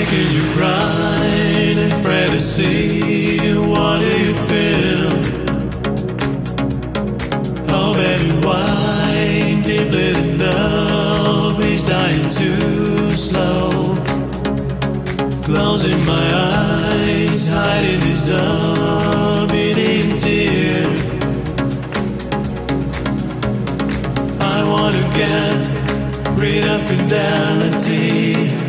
making you cry and afraid to see. What do you feel? Oh baby, why deeply in love is dying too slow. Closing my eyes, hiding this beating tear. I wanna get rid of fidelity.